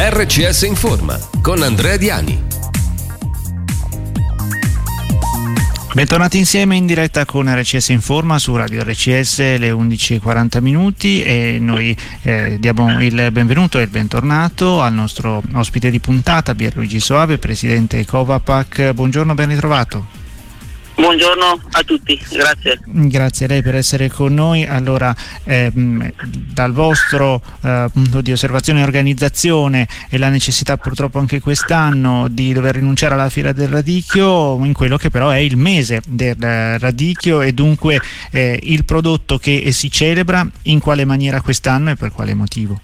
RCS Informa con Andrea Diani. Bentornati insieme in diretta con RCS Informa su Radio RCS, le 11:40 e noi diamo il benvenuto e il bentornato al nostro ospite di puntata, Pierluigi Soave, presidente Covapac. Buongiorno, ben ritrovato. Buongiorno a tutti, grazie. Grazie a lei per essere con noi. Allora, dal vostro punto di osservazione e organizzazione e la necessità purtroppo anche quest'anno di dover rinunciare alla Fiera del Radicchio, in quello che però è il mese del radicchio e dunque il prodotto che si celebra, in quale maniera quest'anno e per quale motivo?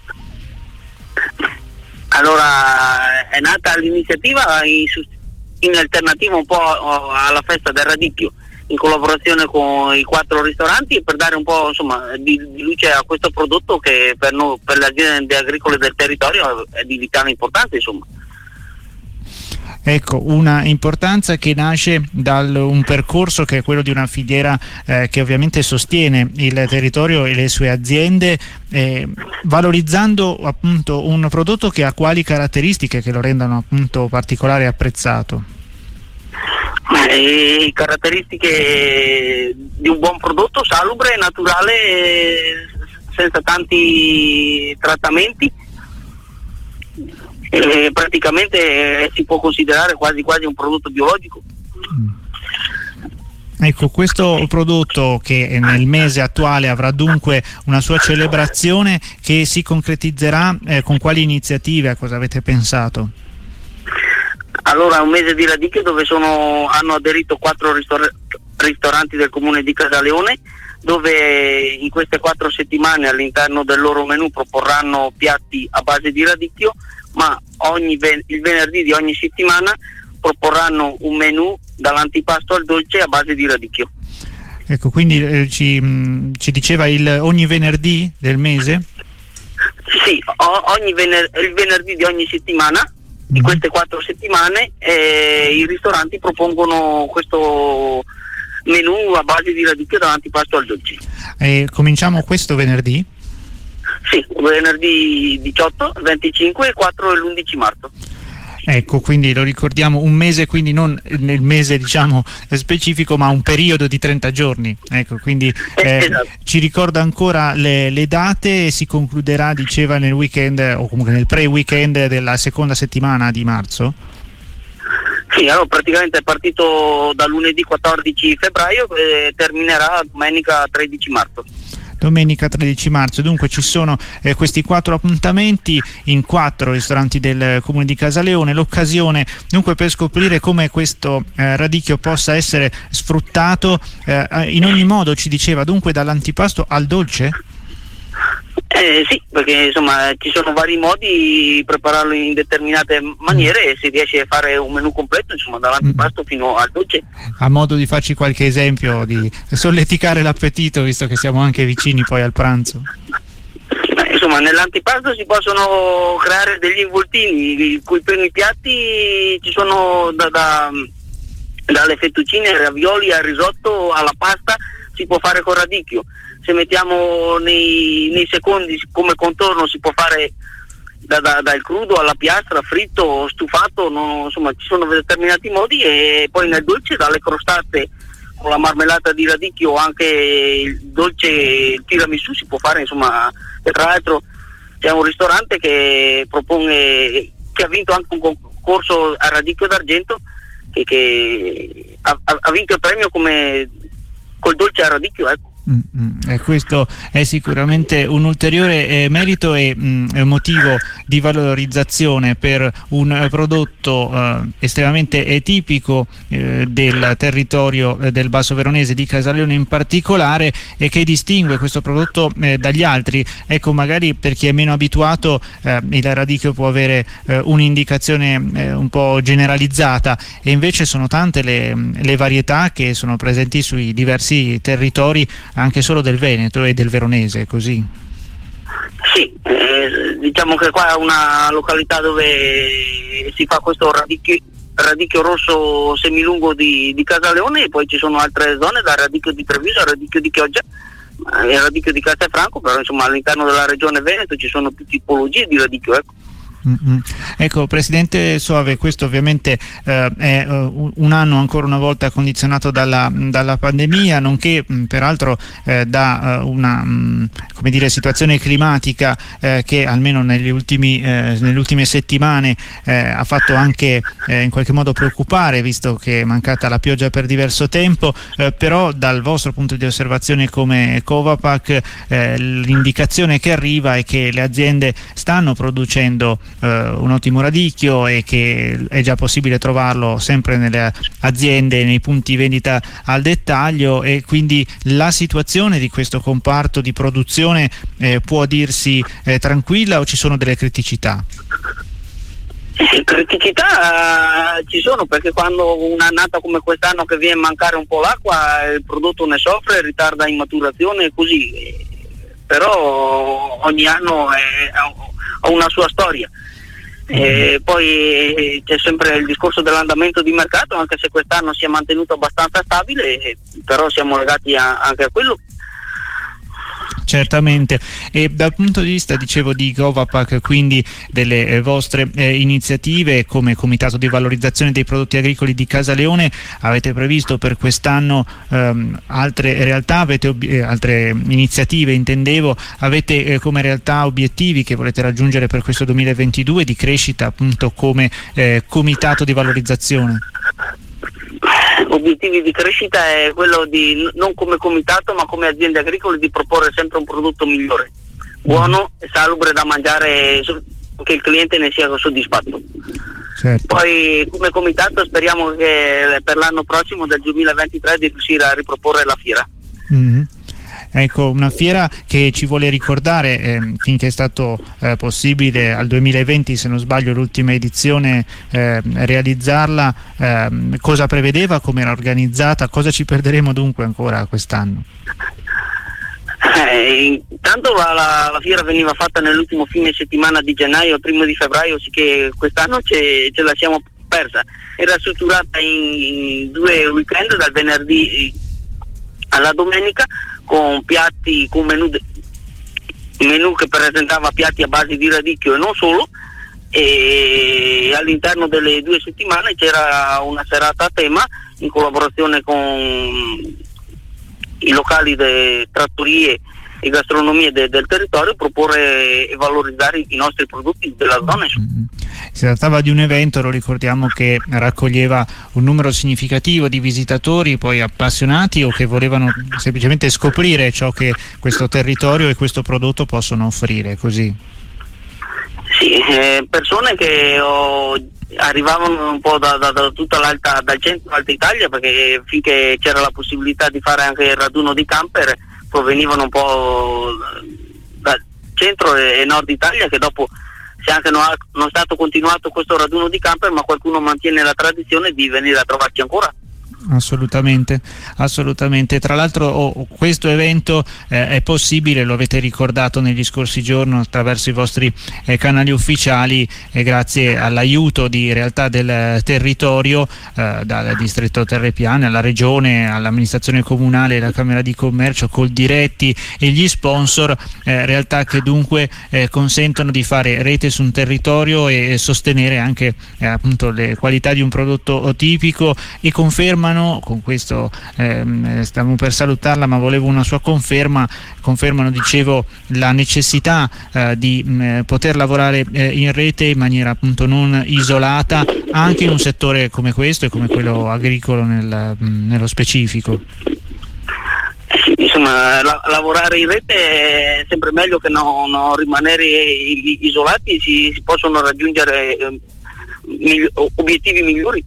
Allora, è nata l'iniziativa in alternativa un po' alla festa del radicchio, in collaborazione con i 4 ristoranti, per dare un po' di luce a questo prodotto che per le aziende agricole del territorio è di vitale importanza, insomma. Ecco, una importanza che nasce da un percorso che è quello di una filiera che ovviamente sostiene il territorio e le sue aziende, valorizzando appunto un prodotto che ha quali caratteristiche che lo rendano appunto particolare e apprezzato? Caratteristiche di un buon prodotto, salubre, naturale, senza tanti trattamenti. Praticamente si può considerare quasi un prodotto biologico. Ecco, questo prodotto che nel mese attuale avrà dunque una sua celebrazione, che si concretizzerà con quali iniziative, a cosa avete pensato? Allora, è un mese di radicchio dove hanno aderito 4 ristoranti del comune di Casaleone, dove in queste 4 settimane all'interno del loro menù proporranno piatti a base di radicchio, ma il venerdì di ogni settimana proporranno un menù dall'antipasto al dolce a base di radicchio. Ecco, quindi ci diceva ogni venerdì del mese? Sì, il venerdì di ogni settimana, di queste 4 settimane, i ristoranti propongono questo menù a base di radicchio dall'antipasto al dolce. Cominciamo questo venerdì? Sì, venerdì 18, 25, 4 e l'11 marzo. Ecco, quindi lo ricordiamo, un mese, quindi non nel mese specifico, ma un periodo di 30 giorni. Ecco, quindi esatto. Ci ricorda ancora le date, e si concluderà, diceva, nel weekend o comunque nel pre-weekend della seconda settimana di marzo? Sì, allora praticamente è partito da lunedì 14 febbraio e terminerà domenica 13 marzo. Domenica 13 marzo, dunque ci sono questi 4 appuntamenti in 4 ristoranti del comune di Casaleone, l'occasione dunque per scoprire come questo radicchio possa essere sfruttato in ogni modo, ci diceva, dunque dall'antipasto al dolce? Sì, perché ci sono vari modi di prepararlo in determinate maniere e si riesce a fare un menù completo, dall'antipasto fino al dolce. A modo di farci qualche esempio, di solleticare l'appetito, visto che siamo anche vicini poi al pranzo. Nell'antipasto si possono creare degli involtini, i cui primi piatti ci sono dalle fettuccine ai ravioli al risotto alla pasta, si può fare con radicchio. Se mettiamo nei secondi come contorno si può fare dal crudo alla piastra, fritto, stufato, ci sono determinati modi. E poi nel dolce, dalle crostate con la marmellata di radicchio o anche il dolce tiramisù si può fare, e tra l'altro c'è un ristorante che ha vinto anche un concorso a radicchio d'argento che ha vinto il premio come col dolce a radicchio, ecco. E questo è sicuramente un ulteriore merito e motivo di valorizzazione per un prodotto estremamente tipico del territorio del Basso Veronese, di Casaleone in particolare, e che distingue questo prodotto dagli altri. Ecco, magari per chi è meno abituato il radicchio può avere un'indicazione un po' generalizzata, e invece sono tante le varietà che sono presenti sui diversi territori anche solo del Veneto e del Veronese, così? Sì, diciamo che qua è una località dove si fa questo radicchio rosso semilungo di Casaleone, e poi ci sono altre zone, dal radicchio di Treviso al radicchio di Chioggia, il radicchio di Castelfranco, però all'interno della regione Veneto ci sono più tipologie di radicchio, ecco. Ecco, Presidente Soave, questo ovviamente è un anno ancora una volta condizionato dalla pandemia, nonché peraltro da una come dire, situazione climatica che almeno nelle ultime settimane ha fatto anche in qualche modo preoccupare, visto che è mancata la pioggia per diverso tempo, però dal vostro punto di osservazione come Covapac l'indicazione che arriva è che le aziende stanno producendo un ottimo radicchio e che è già possibile trovarlo sempre nelle aziende, nei punti vendita al dettaglio, e quindi la situazione di questo comparto di produzione può dirsi tranquilla, o ci sono delle criticità? Criticità ci sono, perché quando un'annata come quest'anno che viene a mancare un po' l'acqua, il prodotto ne soffre, ritarda in maturazione e così, però ogni anno ha una sua storia. Poi c'è sempre il discorso dell'andamento di mercato, anche se quest'anno si è mantenuto abbastanza stabile, però siamo legati anche a quello. Certamente. E dal punto di vista, dicevo, di Covapac, quindi delle vostre iniziative come Comitato di Valorizzazione dei Prodotti Agricoli di Casaleone, avete previsto per quest'anno altre realtà, altre iniziative intendevo, avete come realtà obiettivi che volete raggiungere per questo 2022 di crescita, appunto, come Comitato di Valorizzazione? Obiettivi di crescita è quello di, non come comitato ma come aziende agricole, di proporre sempre un prodotto migliore, buono e salubre da mangiare, che il cliente ne sia soddisfatto. Certo. Poi come comitato speriamo che per l'anno prossimo, del 2023, di riuscire a riproporre la fiera. Ecco, una fiera che ci vuole ricordare, finché è stato possibile, al 2020, se non sbaglio, l'ultima edizione, realizzarla, cosa prevedeva, come era organizzata, cosa ci perderemo dunque ancora quest'anno? Intanto la fiera veniva fatta nell'ultimo fine settimana di gennaio, primo di febbraio, sicché quest'anno ce la siamo persa. Era strutturata in 2 weekend, dal venerdì alla domenica, con piatti, con menù che presentava piatti a base di radicchio e non solo, e all'interno delle 2 settimane c'era una serata a tema in collaborazione con i locali delle trattorie e gastronomie del territorio, proporre e valorizzare i nostri prodotti della zona. Si trattava di un evento, lo ricordiamo, che raccoglieva un numero significativo di visitatori, poi appassionati o che volevano semplicemente scoprire ciò che questo territorio e questo prodotto possono offrire, così. Sì, persone che arrivavano un po' da tutta dal centro Alta Italia, perché finché c'era la possibilità di fare anche il raduno di camper, provenivano un po' dal centro e nord Italia, che dopo, se anche non è stato continuato questo raduno di camper, ma qualcuno mantiene la tradizione di venire a trovarci ancora. Assolutamente, assolutamente. Tra l'altro questo evento è possibile, lo avete ricordato negli scorsi giorni attraverso i vostri canali ufficiali, grazie all'aiuto di realtà del territorio, dal distretto Terre Piane alla regione, all'amministrazione comunale e alla Camera di Commercio, Coldiretti e gli sponsor, realtà che dunque consentono di fare rete su un territorio e sostenere anche appunto le qualità di un prodotto tipico, e confermano, con questo stiamo per salutarla ma volevo una sua confermano, dicevo, la necessità di poter lavorare in rete in maniera appunto non isolata, anche in un settore come questo e come quello agricolo nello specifico. Insomma, lavorare in rete è sempre meglio che non rimanere isolati, si possono raggiungere obiettivi migliori.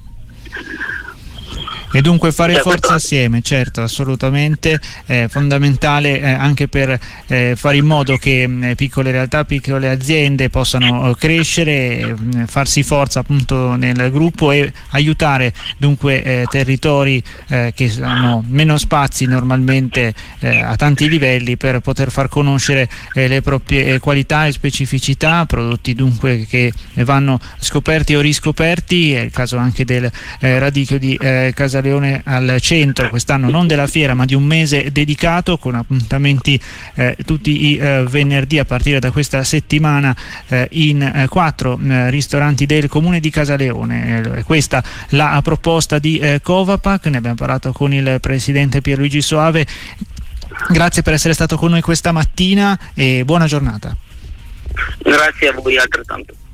E dunque fare forza assieme, certo, assolutamente, è fondamentale anche per fare in modo che piccole realtà, piccole aziende possano crescere, farsi forza appunto nel gruppo e aiutare dunque territori che hanno meno spazi normalmente a tanti livelli, per poter far conoscere le proprie qualità e specificità, prodotti dunque che vanno scoperti o riscoperti. È il caso anche del radicchio di Casaleone. Casaleone al centro, quest'anno non della fiera ma di un mese dedicato, con appuntamenti tutti i venerdì a partire da questa settimana in 4 ristoranti del comune di Casaleone. Questa la proposta di Covapac, ne abbiamo parlato con il presidente Pierluigi Soave. Grazie per essere stato con noi questa mattina e buona giornata. Grazie a voi altrettanto.